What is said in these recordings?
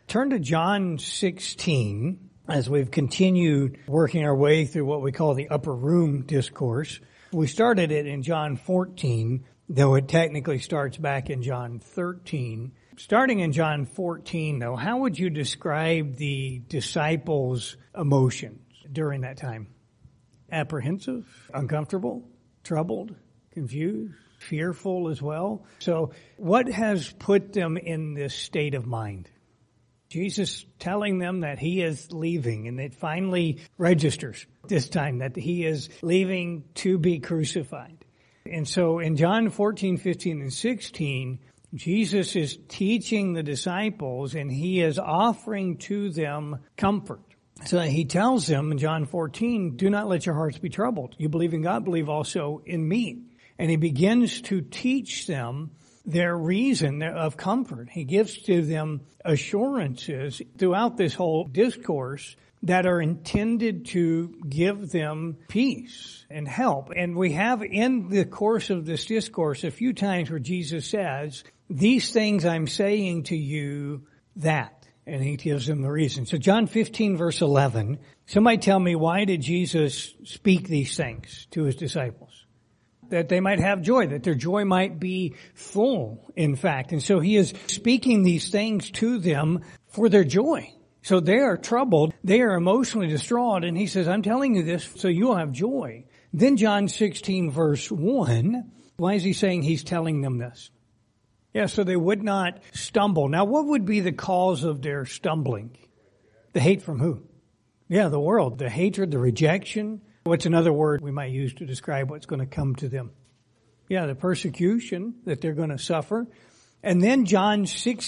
Turn to John 16 as we've continued working our way through what we call the upper room discourse. We started it in John 14, though it technically starts back in John 13. Starting in John 14, though, how would you describe the disciples' emotions during that time? Apprehensive, uncomfortable, troubled, confused, fearful as well. So what has put them in this state of mind? Jesus telling them that he is leaving, and it finally registers this time that he is leaving to be crucified. And so in John 14, 15, and 16, Jesus is teaching the disciples and he is offering to them comfort. So he tells them in John 14, do not let your hearts be troubled. You believe in God, believe also in me. And he begins to teach them their reason of comfort. He gives to them assurances throughout this whole discourse that are intended to give them peace and help. And we have in the course of this discourse a few times where Jesus says, these things I'm saying to you that. And he gives them the reason. So John 15 verse 11, somebody tell me, why did Jesus speak these things to his disciples? That they might have joy, that their joy might be full, in fact. And so he is speaking these things to them for their joy. So they are troubled, they are emotionally distraught, and he says, I'm telling you this so you'll have joy. Then John 16 verse 1, why is he saying he's telling them this? Yeah, so they would not stumble. Now what would be the cause of their stumbling? The hate from who? Yeah, the world. The hatred, the rejection. What's another word we might use to describe what's going to come to them? Yeah, the persecution that they're going to suffer. And then John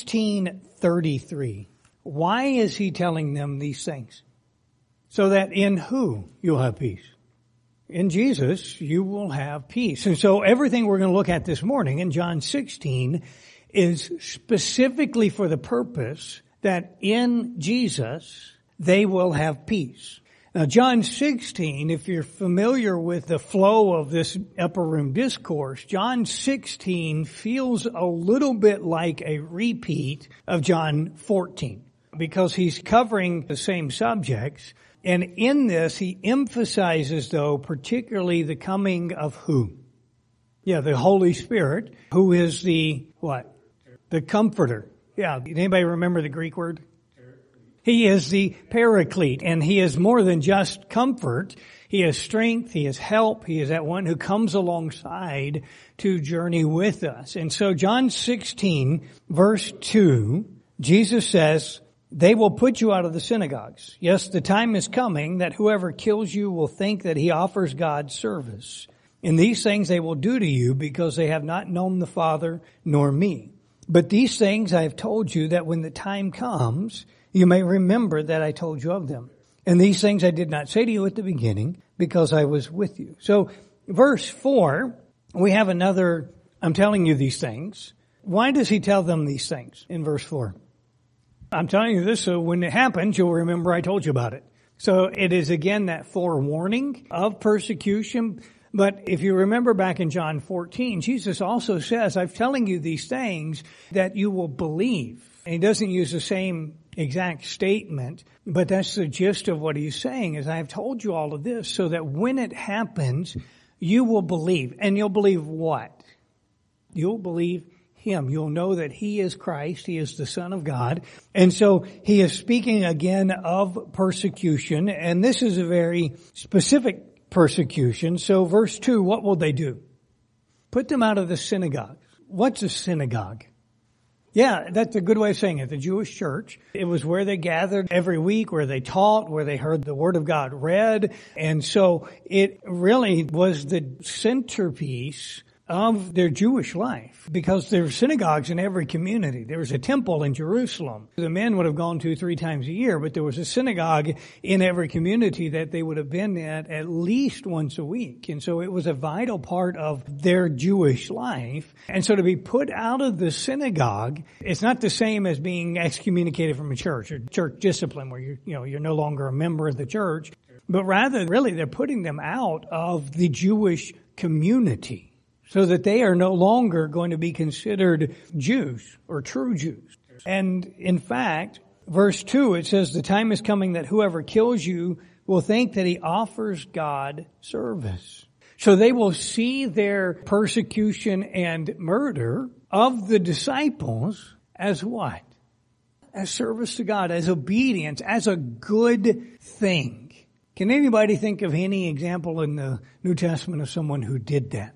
16:33. Why is he telling them these things? So that in who you'll have peace. In Jesus, you will have peace. And so everything we're going to look at this morning in John 16 is specifically for the purpose that in Jesus, they will have peace. Now, John 16, if you're familiar with the flow of this upper room discourse, John 16 feels a little bit like a repeat of John 14 because he's covering the same subjects. And in this, he emphasizes, though, particularly the coming of who? Yeah, the Holy Spirit, who is the what? The Comforter. Yeah, anybody remember the Greek word? He is the Paraclete, and he is more than just comfort. He is strength, he is help, he is that one who comes alongside to journey with us. And so John 16, verse 2, Jesus says, they will put you out of the synagogues. Yes, the time is coming that whoever kills you will think that he offers God service. And these things they will do to you because they have not known the Father nor me. But these things I have told you that when the time comes, you may remember that I told you of them. And these things I did not say to you at the beginning because I was with you. So verse 4, we have another, I'm telling you these things. Why does he tell them these things in verse 4? I'm telling you this so when it happens, you'll remember I told you about it. So it is again that forewarning of persecution. But if you remember back in John 14, Jesus also says, I'm telling you these things that you will believe. And he doesn't use the same exact statement, but that's the gist of what he's saying is I have told you all of this so that when it happens, you will believe. And you'll believe what? You'll believe him. You'll know that he is Christ. He is the Son of God. And so he is speaking again of persecution. And this is a very specific persecution. So verse 2, what will they do? Put them out of the synagogue. What's a synagogue? Yeah, that's a good way of saying it. The Jewish church. It was where they gathered every week, where they taught, where they heard the Word of God read. And so it really was the centerpiece of their Jewish life because there were synagogues in every community. There was a temple in Jerusalem. The men would have gone to 3 times a year, but there was a synagogue in every community that they would have been at least once a week. And so it was a vital part of their Jewish life. And so to be put out of the synagogue, it's not the same as being excommunicated from a church or church discipline where you're no longer a member of the church, but rather really they're putting them out of the Jewish community. So that they are no longer going to be considered Jews or true Jews. And in fact, verse 2, it says, the time is coming that whoever kills you will think that he offers God service. So they will see their persecution and murder of the disciples as what? As service to God, as obedience, as a good thing. Can anybody think of any example in the New Testament of someone who did that?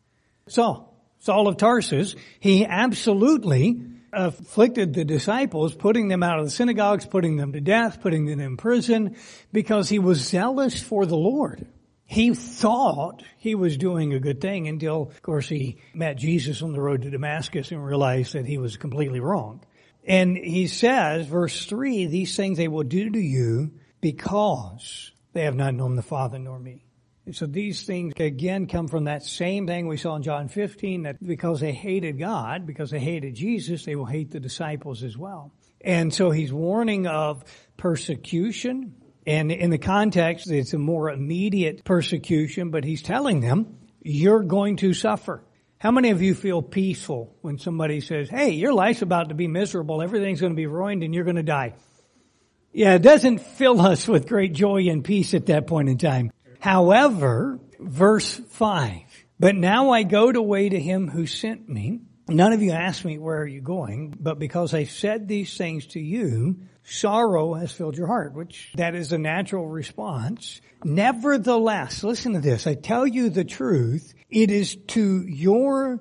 Saul of Tarsus, he absolutely afflicted the disciples, putting them out of the synagogues, putting them to death, putting them in prison, because he was zealous for the Lord. He thought he was doing a good thing until, of course, he met Jesus on the road to Damascus and realized that he was completely wrong. And he says, verse 3, these things they will do to you because they have not known the Father nor me. And so these things again come from that same thing we saw in John 15, that because they hated God, because they hated Jesus, they will hate the disciples as well. And so he's warning of persecution. And in the context, it's a more immediate persecution, but he's telling them, you're going to suffer. How many of you feel peaceful when somebody says, hey, your life's about to be miserable, everything's going to be ruined, and you're going to die? Yeah, it doesn't fill us with great joy and peace at that point in time. However, verse 5, but now I go away to him who sent me. None of you asked me, where are you going? But because I said these things to you, sorrow has filled your heart, which that is a natural response. Nevertheless, listen to this. I tell you the truth. It is to your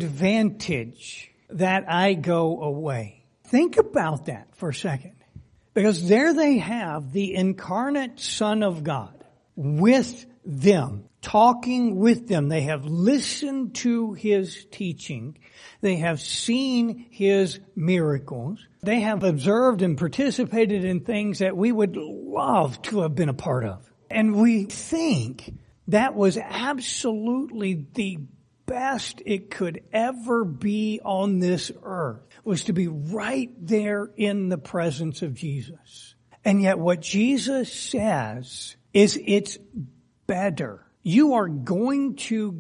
advantage that I go away. Think about that for a second. Because there they have the incarnate Son of God with them, talking with them. They have listened to his teaching. They have seen his miracles. They have observed and participated in things that we would love to have been a part of. And we think that was absolutely the best it could ever be on this earth, was to be right there in the presence of Jesus. And yet what Jesus says is it's better. You are going to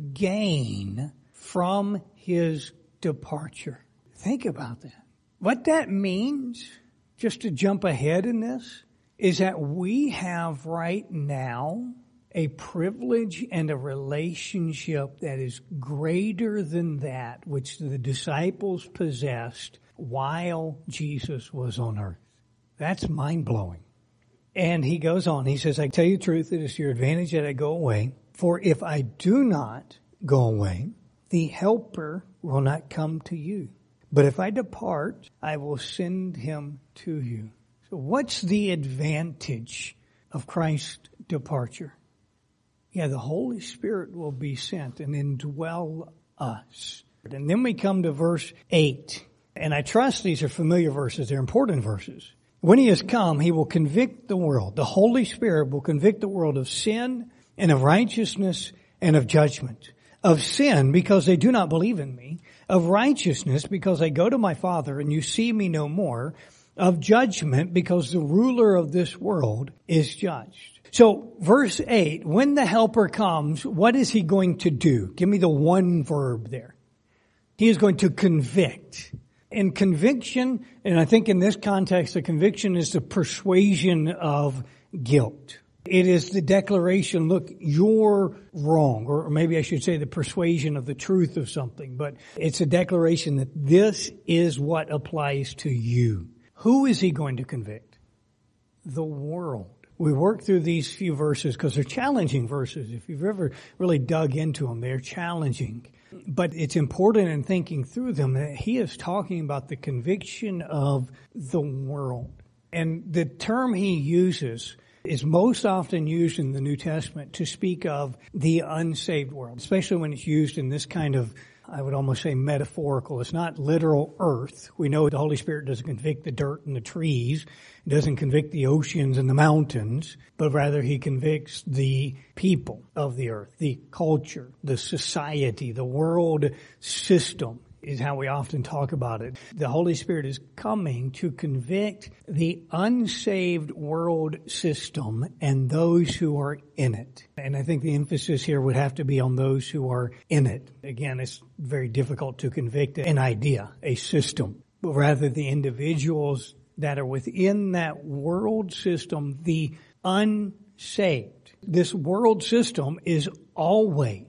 gain from his departure. Think about that. What that means, just to jump ahead in this, is that we have right now a privilege and a relationship that is greater than that which the disciples possessed while Jesus was on earth. That's mind-blowing. And he goes on, he says, I tell you the truth, it is to your advantage that I go away. For if I do not go away, the Helper will not come to you. But if I depart, I will send him to you. So what's the advantage of Christ's departure? Yeah, the Holy Spirit will be sent and indwell us. And then we come to verse 8. And I trust these are familiar verses. They're important verses. When he has come, he will convict the world. The Holy Spirit will convict the world of sin and of righteousness and of judgment. Of sin, because they do not believe in me. Of righteousness, because I go to my Father and you see me no more. Of judgment, because the ruler of this world is judged. So, verse 8, when the Helper comes, what is he going to do? Give me the one verb there. He is going to convict. And conviction, and I think in this context, the conviction is the persuasion of guilt. It is the declaration, look, you're wrong. Or maybe I should say the persuasion of the truth of something. But it's a declaration that this is what applies to you. Who is he going to convict? The world. We work through these few verses because they're challenging verses. If you've ever really dug into them, they're challenging. But it's important in thinking through them that he is talking about the conviction of the world. And the term he uses is most often used in the New Testament to speak of the unsaved world, especially when it's used in this kind of, I would almost say, metaphorical. It's not literal earth. We know the Holy Spirit doesn't convict the dirt and the trees. It doesn't convict the oceans and the mountains, but rather he convicts the people of the earth, the culture, the society, the world system is how we often talk about it. The Holy Spirit is coming to convict the unsaved world system and those who are in it. And I think the emphasis here would have to be on those who are in it. Again, it's very difficult to convict an idea, a system, but rather the individuals that are within that world system, the unsaved. This world system is always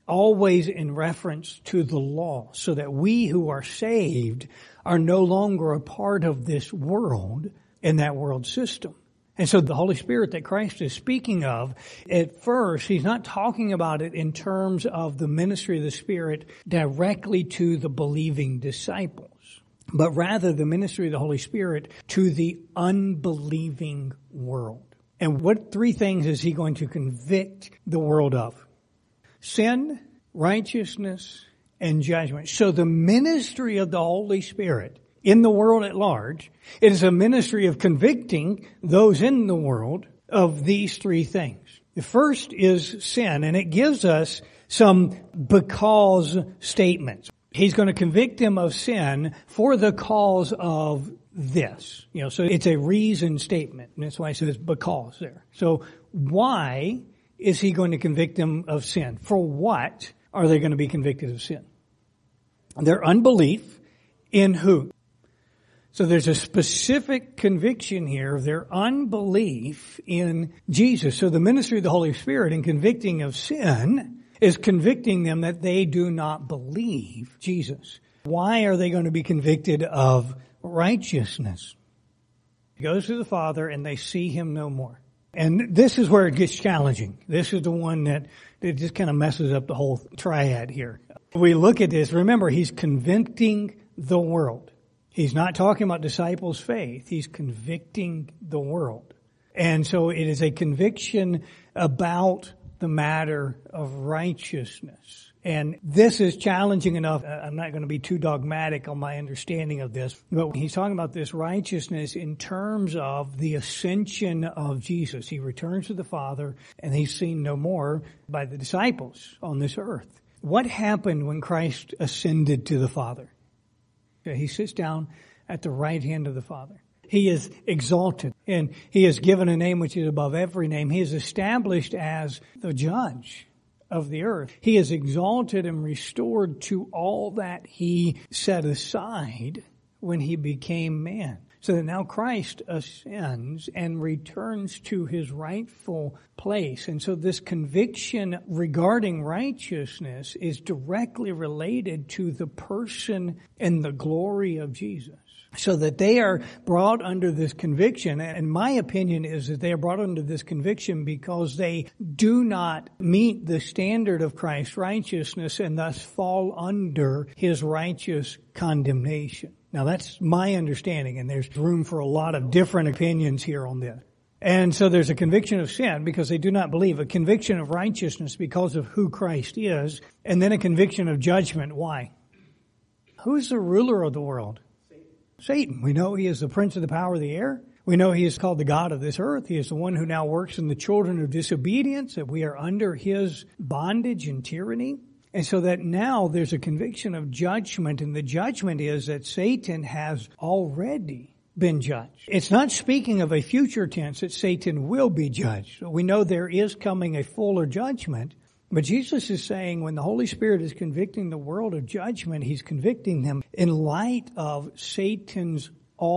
in reference to the law, so that we who are saved are no longer a part of this world and that world system. And so the Holy Spirit that Christ is speaking of, at first, he's not talking about it in terms of the ministry of the Spirit directly to the believing disciples, but rather the ministry of the Holy Spirit to the unbelieving world. And what three things is he going to convict the world of? Sin, righteousness, and judgment. So the ministry of the Holy Spirit in the world at large, it is a ministry of convicting those in the world of these three things. The first is sin, and it gives us some because statements. He's going to convict them of sin for the cause of this. So it's a reason statement, and that's why it says because there. So why is he going to convict them of sin? For what are they going to be convicted of sin? Their unbelief in who? So there's a specific conviction here of their unbelief in Jesus. So the ministry of the Holy Spirit in convicting of sin is convicting them that they do not believe Jesus. Why are they going to be convicted of righteousness? He goes to the Father and they see him no more. And this is where it gets challenging. This is the one that just kind of messes up the whole triad here. We look at this, remember, he's convicting the world. He's not talking about disciples' faith. He's convicting the world. And so it is a conviction about the matter of righteousness. And this is challenging enough. I'm not going to be too dogmatic on my understanding of this, but he's talking about this righteousness in terms of the ascension of Jesus. He returns to the Father and he's seen no more by the disciples on this earth. What happened when Christ ascended to the Father? He sits down at the right hand of the Father. He is exalted and he is given a name which is above every name. He is established as the judge of the earth. He is exalted and restored to all that he set aside when he became man. So that now Christ ascends and returns to his rightful place. And so this conviction regarding righteousness is directly related to the person and the glory of Jesus. So that they are brought under this conviction, and my opinion is that they are brought under this conviction because they do not meet the standard of Christ's righteousness and thus fall under his righteous condemnation. Now that's my understanding, and there's room for a lot of different opinions here on this. And so there's a conviction of sin because they do not believe, a conviction of righteousness because of who Christ is, and then a conviction of judgment. Why? Who's the ruler of the world? Satan. We know he is the prince of the power of the air. We know he is called the God of this earth. He is the one who now works in the children of disobedience, that we are under his bondage and tyranny. And so that now there's a conviction of judgment, and the judgment is that Satan has already been judged. It's not speaking of a future tense that Satan will be judged. We know there is coming a fuller judgment, but Jesus is saying when the Holy Spirit is convicting the world of judgment, he's convicting them in light of Satan's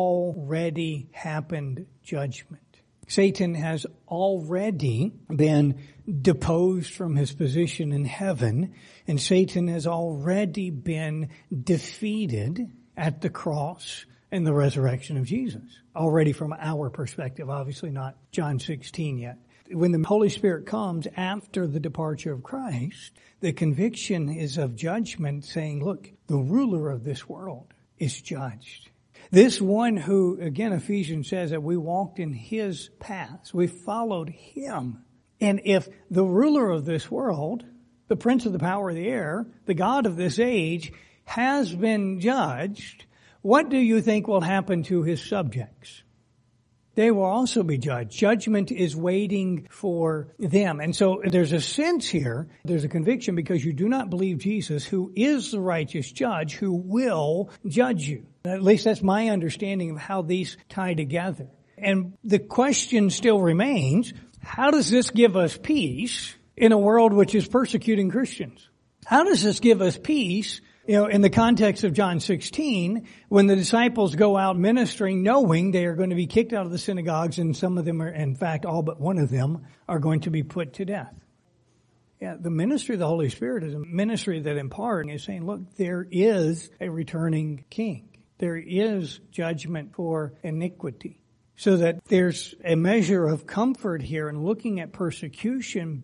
already happened judgment. Satan has already been deposed from his position in heaven, and Satan has already been defeated at the cross and the resurrection of Jesus. Already from our perspective, obviously not John 16 yet. When the Holy Spirit comes after the departure of Christ, the conviction is of judgment, saying, look, the ruler of this world is judged. This one who, again, Ephesians says that we walked in his paths. We followed him. And if the ruler of this world, the prince of the power of the air, the God of this age, has been judged, what do you think will happen to his subjects? They will also be judged. Judgment is waiting for them. And so there's a sense here, there's a conviction because you do not believe Jesus, who is the righteous judge, who will judge you. At least that's my understanding of how these tie together. And the question still remains, how does this give us peace in a world which is persecuting Christians? How does this give us peace In the context of John 16, when the disciples go out ministering, knowing they are going to be kicked out of the synagogues, and some of them are, in fact, all but one of them are going to be put to death. Yeah, the ministry of the Holy Spirit is a ministry that in part is saying, look, there is a returning king. There is judgment for iniquity. So that there's a measure of comfort here in looking at persecution,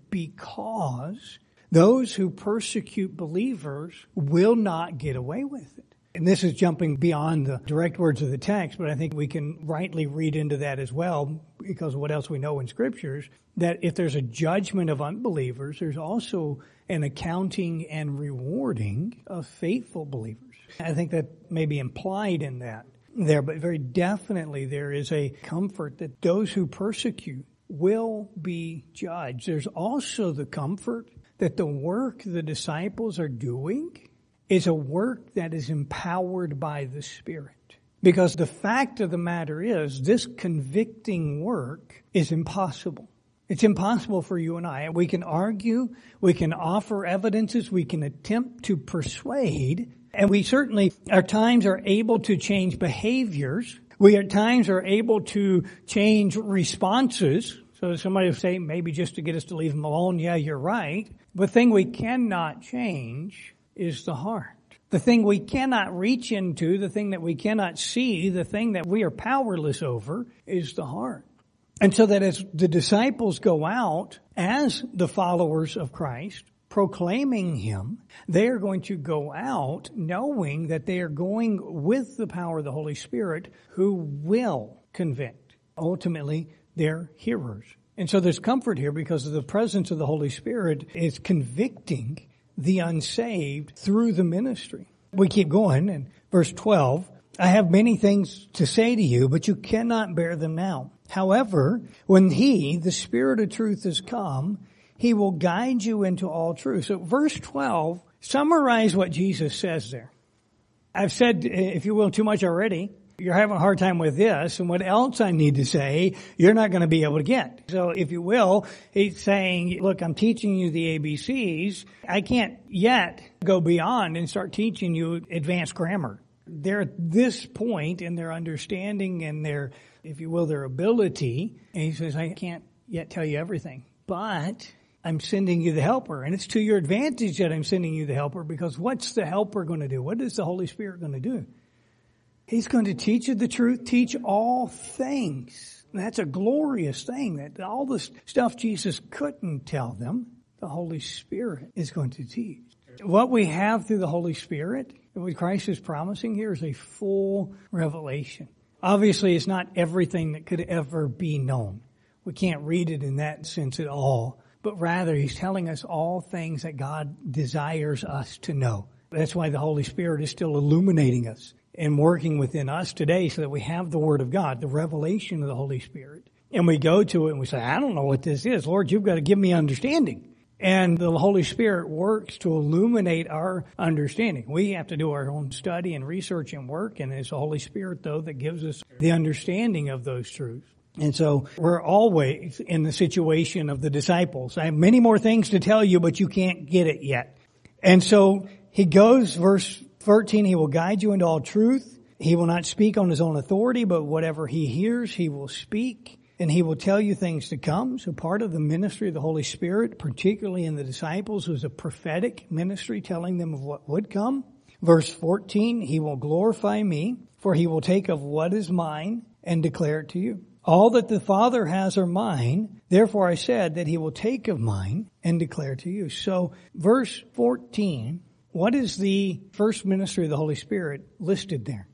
because those who persecute believers will not get away with it. And this is jumping beyond the direct words of the text, but I think we can rightly read into that as well, because of what else we know in Scriptures, that if there's a judgment of unbelievers, there's also an accounting and rewarding of faithful believers. I think that may be implied in that there, but very definitely there is a comfort that those who persecute will be judged. There's also the comfort that the work the disciples are doing is a work that is empowered by the Spirit. Because the fact of the matter is, this convicting work is impossible. It's impossible for you and I. We can argue, we can offer evidences, we can attempt to persuade, and we certainly at times are able to change behaviors. We at times are able to change responses. So somebody will say, maybe just to get us to leave them alone, yeah, you're right. The thing we cannot change is the heart. The thing we cannot reach into, the thing that we cannot see, the thing that we are powerless over is the heart. And so that as the disciples go out as the followers of Christ, proclaiming Him, they are going to go out knowing that they are going with the power of the Holy Spirit, who will convict. Ultimately, they're hearers. And so there's comfort here because of the presence of the Holy Spirit is convicting the unsaved through the ministry. We keep going in verse 12. I have many things to say to you, but you cannot bear them now. However, when He, the Spirit of truth, has come, He will guide you into all truth. So verse 12, summarize what Jesus says there. I've said, if you will, too much already. You're having a hard time with this, and what else I need to say, you're not going to be able to get. So if you will, He's saying, look, I'm teaching you the ABCs. I can't yet go beyond and start teaching you advanced grammar. They're at this point in their understanding and their, if you will, their ability. And He says, I can't yet tell you everything, but I'm sending you the Helper. And it's to your advantage that I'm sending you the Helper, because what's the Helper going to do? What is the Holy Spirit going to do? He's going to teach you the truth, teach all things. That's a glorious thing, that all the stuff Jesus couldn't tell them, the Holy Spirit is going to teach. What we have through the Holy Spirit, what Christ is promising here, is a full revelation. Obviously, it's not everything that could ever be known. We can't read it in that sense at all. But rather, He's telling us all things that God desires us to know. That's why the Holy Spirit is still illuminating us and working within us today, so that we have the Word of God, the revelation of the Holy Spirit. And we go to it and we say, I don't know what this is. Lord, you've got to give me understanding. And the Holy Spirit works to illuminate our understanding. We have to do our own study and research and work, and it's the Holy Spirit, though, that gives us the understanding of those truths. And so we're always in the situation of the disciples. I have many more things to tell you, but you can't get it yet. And so He goes, verse 13, He will guide you into all truth. He will not speak on His own authority, but whatever He hears, He will speak. And He will tell you things to come. So part of the ministry of the Holy Spirit, particularly in the disciples, was a prophetic ministry telling them of what would come. Verse 14, He will glorify Me, for He will take of what is mine and declare it to you. All that the Father has are mine. Therefore I said that He will take of mine and declare to you. So verse 14, what is the first ministry of the Holy Spirit listed there?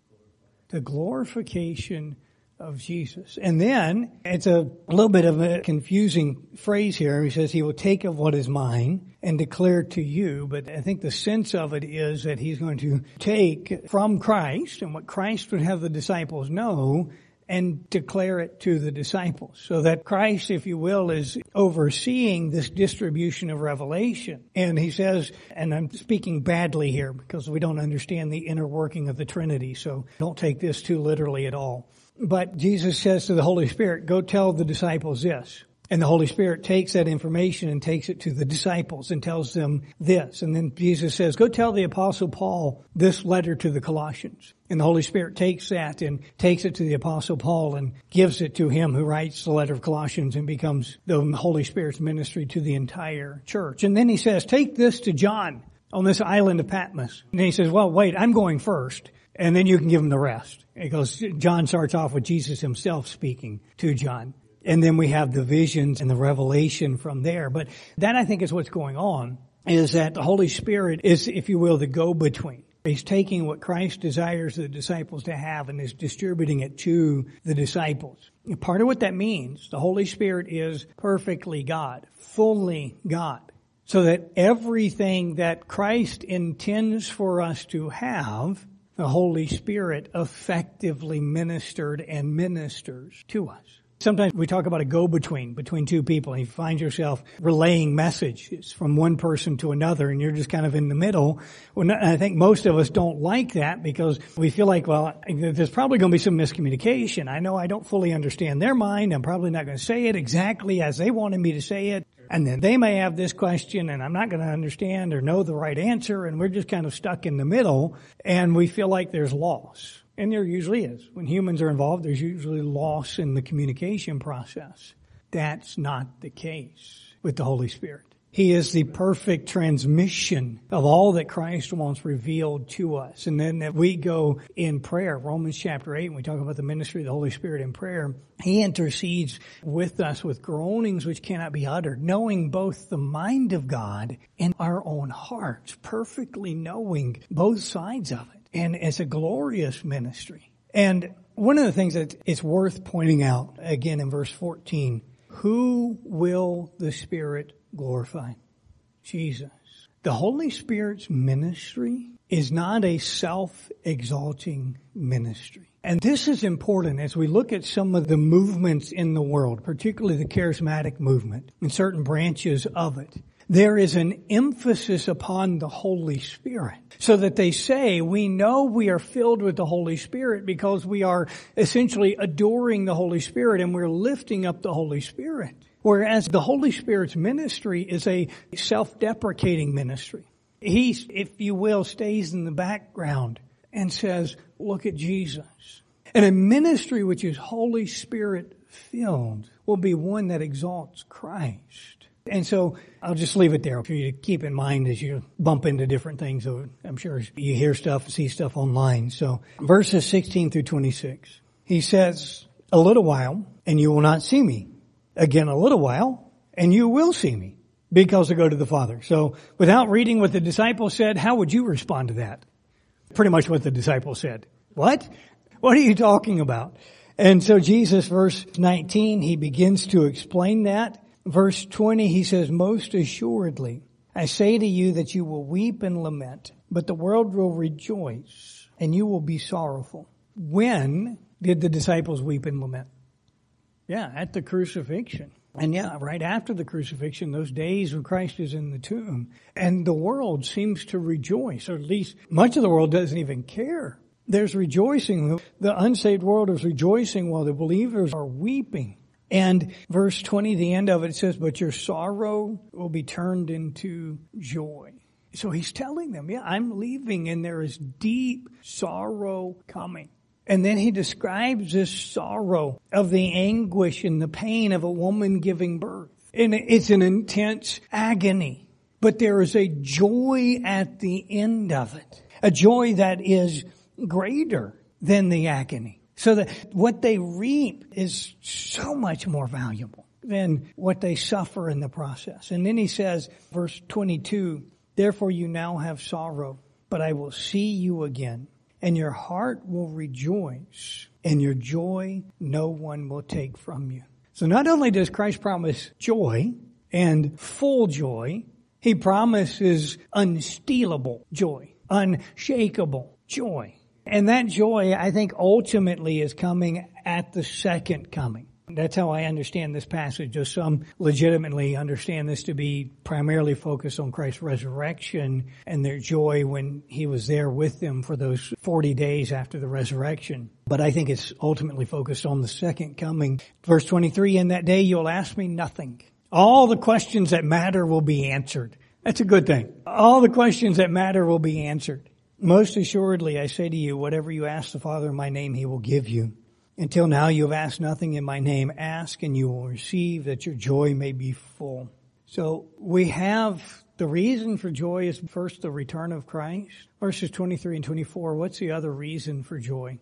The glorification of Jesus. And then it's a little bit of a confusing phrase here. He says He will take of what is mine and declare to you. But I think the sense of it is that He's going to take from Christ and what Christ would have the disciples know and declare it to the disciples. So that Christ, if you will, is overseeing this distribution of revelation. And He says, and I'm speaking badly here because we don't understand the inner working of the Trinity, so don't take this too literally at all. But Jesus says to the Holy Spirit, go tell the disciples this. And the Holy Spirit takes that information and takes it to the disciples and tells them this. And then Jesus says, go tell the Apostle Paul this letter to the Colossians. And the Holy Spirit takes that and takes it to the Apostle Paul and gives it to him who writes the letter of Colossians and becomes the Holy Spirit's ministry to the entire church. And then he says, take this to John on this island of Patmos. And he says, well, wait, I'm going first. And then you can give him the rest. Because John starts off with Jesus himself speaking to John. And then we have the visions and the revelation from there. But that, I think, is what's going on, is that the Holy Spirit is, if you will, the go-between. He's taking what Christ desires the disciples to have and is distributing it to the disciples. And part of what that means, the Holy Spirit is perfectly God, fully God. So that everything that Christ intends for us to have, the Holy Spirit effectively ministered and ministers to us. Sometimes we talk about a go-between between two people, and you find yourself relaying messages from one person to another, and you're just kind of in the middle. Well, I think most of us don't like that because we feel like, well, there's probably going to be some miscommunication. I know I don't fully understand their mind. I'm probably not going to say it exactly as they wanted me to say it. And then they may have this question, and I'm not going to understand or know the right answer, and we're just kind of stuck in the middle, and we feel like there's loss. And there usually is. When humans are involved, there's usually loss in the communication process. That's not the case with the Holy Spirit. He is the perfect transmission of all that Christ wants revealed to us. And then if we go in prayer, Romans chapter 8, when we talk about the ministry of the Holy Spirit in prayer, He intercedes with us with groanings which cannot be uttered, knowing both the mind of God and our own hearts, perfectly knowing both sides of it. And it's a glorious ministry. And one of the things that it's worth pointing out, again in verse 14, who will the Spirit glorify? Jesus. The Holy Spirit's ministry is not a self-exalting ministry. And this is important as we look at some of the movements in the world, particularly the charismatic movement and certain branches of it. There is an emphasis upon the Holy Spirit so that they say, we know we are filled with the Holy Spirit because we are essentially adoring the Holy Spirit and we're lifting up the Holy Spirit. Whereas the Holy Spirit's ministry is a self-deprecating ministry. He, if you will, stays in the background and says, look at Jesus. And a ministry which is Holy Spirit filled will be one that exalts Christ. And so I'll just leave it there for you to keep in mind as you bump into different things. I'm sure you hear stuff, see stuff online. So verses 16 through 26, he says, a little while and you will not see me. Again, a little while and you will see me because I go to the Father. So without reading what the disciples said, how would you respond to that? Pretty much what the disciples said. What? What are you talking about? And so Jesus, verse 19, he begins to explain that. Verse 20, he says, most assuredly, I say to you that you will weep and lament, but the world will rejoice and you will be sorrowful. When did the disciples weep and lament? Yeah, at the crucifixion. And yeah, right after the crucifixion, those days when Christ is in the tomb. And the world seems to rejoice, or at least much of the world doesn't even care. There's rejoicing. The unsaved world is rejoicing while the believers are weeping. And verse 20, the end of it says, but your sorrow will be turned into joy. So he's telling them, yeah, I'm leaving and there is deep sorrow coming. And then he describes this sorrow of the anguish and the pain of a woman giving birth. And it's an intense agony. But there is a joy at the end of it. A joy that is greater than the agony. So that what they reap is so much more valuable than what they suffer in the process. And then he says, verse 22, therefore you now have sorrow, but I will see you again, and your heart will rejoice, and your joy no one will take from you. So not only does Christ promise joy and full joy, he promises unstealable joy, unshakable joy. And that joy, I think, ultimately is coming at the second coming. That's how I understand this passage. Though some legitimately understand this to be primarily focused on Christ's resurrection and their joy when he was there with them for those 40 days after the resurrection. But I think it's ultimately focused on the second coming. Verse 23, in that day you'll ask me nothing. All the questions that matter will be answered. That's a good thing. All the questions that matter will be answered. Most assuredly, I say to you, whatever you ask the Father in my name, he will give you. Until now you have asked nothing in my name. Ask and you will receive, that your joy may be full. So we have the reason for joy is first the return of Christ. Verses 23 and 24, what's the other reason for joy?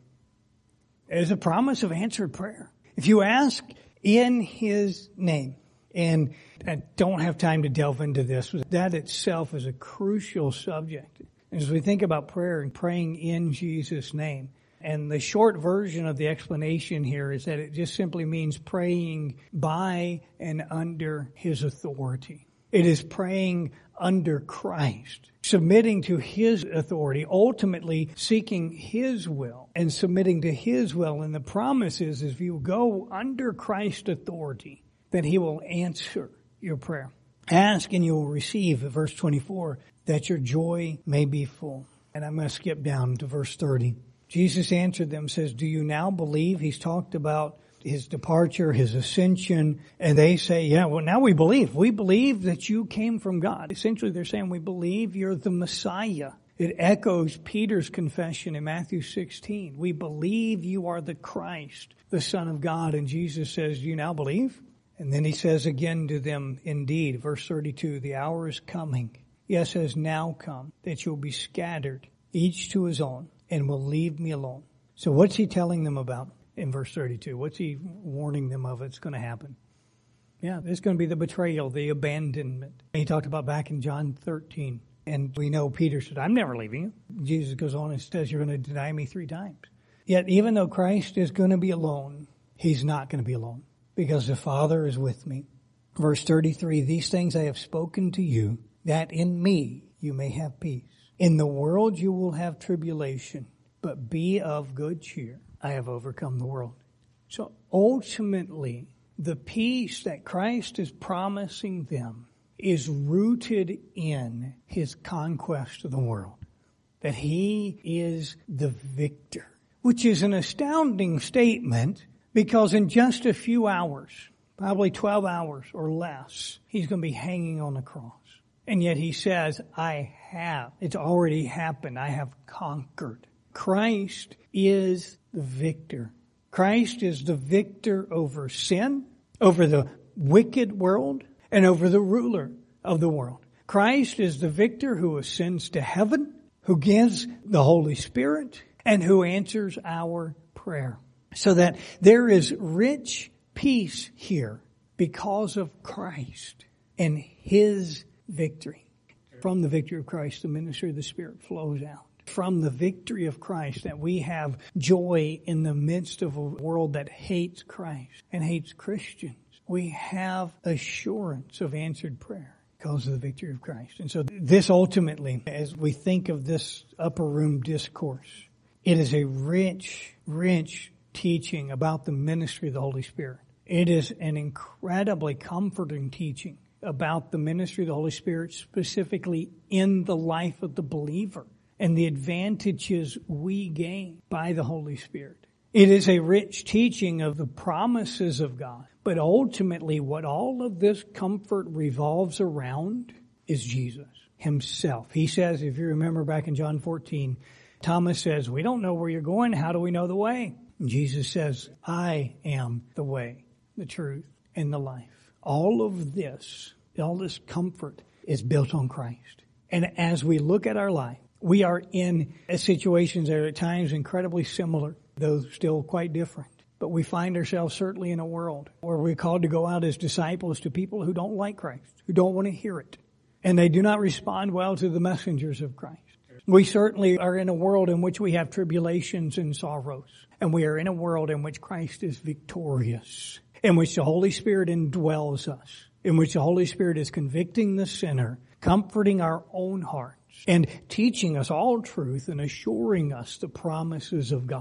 It's a promise of answered prayer. If you ask in his name, and I don't have time to delve into this, that itself is a crucial subject. As we think about prayer and praying in Jesus' name, and the short version of the explanation here is that it just simply means praying by and under his authority. It is praying under Christ, submitting to his authority, ultimately seeking his will and submitting to his will. And the promise is if you go under Christ's authority, that he will answer your prayer. Ask and you will receive, verse 24, that your joy may be full. And I'm going to skip down to verse 30. Jesus answered them, says, do you now believe? He's talked about his departure, his ascension, and they say, yeah, well, now we believe. We believe that you came from God. Essentially, they're saying we believe you're the Messiah. It echoes Peter's confession in Matthew 16. We believe you are the Christ, the Son of God. And Jesus says, do you now believe? And then he says again to them, indeed, verse 32, the hour is coming. Yes, has now come, that you'll be scattered, each to his own, and will leave me alone. So what's he telling them about in verse 32? What's he warning them of? It's going to happen. Yeah, there's going to be the betrayal, the abandonment. He talked about back in John 13. And we know Peter said, I'm never leaving you. Jesus goes on and says, you're going to deny me 3 times. Yet even though Christ is going to be alone, he's not going to be alone because the Father is with me. Verse 33, these things I have spoken to you, that in me you may have peace. In the world you will have tribulation, but be of good cheer. I have overcome the world. So ultimately, the peace that Christ is promising them is rooted in his conquest of the world. That he is the victor, which is an astounding statement because in just a few hours, probably 12 hours or less, he's going to be hanging on the cross. And yet he says, I have. It's already happened. I have conquered. Christ is the victor. Christ is the victor over sin, over the wicked world, and over the ruler of the world. Christ is the victor who ascends to heaven, who gives the Holy Spirit, and who answers our prayer. So that there is rich peace here because of Christ and his victory. From the victory of Christ, the ministry of the Spirit flows out. From the victory of Christ, that we have joy in the midst of a world that hates Christ and hates Christians. We have assurance of answered prayer because of the victory of Christ. And so this ultimately, as we think of this upper room discourse, it is a rich, rich teaching about the ministry of the Holy Spirit. It is an incredibly comforting teaching about the ministry of the Holy Spirit, specifically in the life of the believer and the advantages we gain by the Holy Spirit. It is a rich teaching of the promises of God. But ultimately, what all of this comfort revolves around is Jesus himself. He says, if you remember back in John 14, Thomas says, we don't know where you're going. How do we know the way? And Jesus says, I am the way, the truth, and the life. All of this, all this comfort is built on Christ. And as we look at our life, we are in situations that are at times incredibly similar, though still quite different. But we find ourselves certainly in a world where we're called to go out as disciples to people who don't like Christ, who don't want to hear it. And they do not respond well to the messengers of Christ. We certainly are in a world in which we have tribulations and sorrows. And we are in a world in which Christ is victorious, in which the Holy Spirit indwells us, in which the Holy Spirit is convicting the sinner, comforting our own hearts, and teaching us all truth and assuring us the promises of God.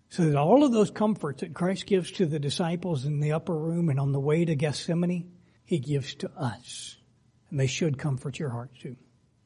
So that all of those comforts that Christ gives to the disciples in the upper room and on the way to Gethsemane, he gives to us. And they should comfort your heart too.